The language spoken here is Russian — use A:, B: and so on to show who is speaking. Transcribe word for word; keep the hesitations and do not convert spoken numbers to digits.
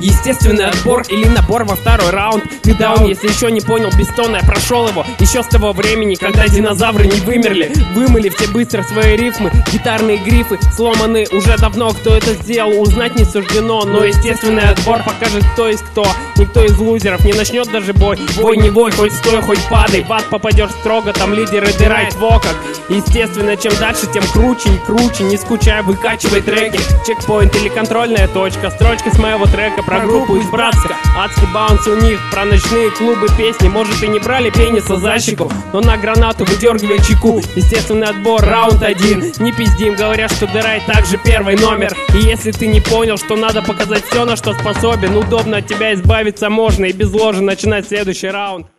A: Естественный отбор или набор во второй раунд. Ты даун, если еще не понял, без тона я прошел его еще с того времени, когда динозавры не вымерли. Вымыли все быстро свои рифмы, гитарные грифы сломаны уже давно. Кто это сделал, узнать не суждено. Но естественный отбор покажет, кто есть кто. Никто из лузеров не начнет даже бой. Бой не бой, хоть стой, хоть падай. В ад попадешь строго, там лидеры дырает в оках. Естественно, чем дальше, тем круче и круче. Не скучай, выкачивай треки. Чекпоинт или контрольная точка. Строчка с моего трека про группу из Братска. Адский баунс у них, про ночные клубы, песни. Может и не брали пениса за щеку, но на гранату выдергивай чеку. Естественный отбор, раунд один. Не пиздим, говорят, что дырай также первый номер. И если ты не понял, что надо показать все, на что способен, удобно от тебя избавиться можно и без ложи начинать следующий раунд.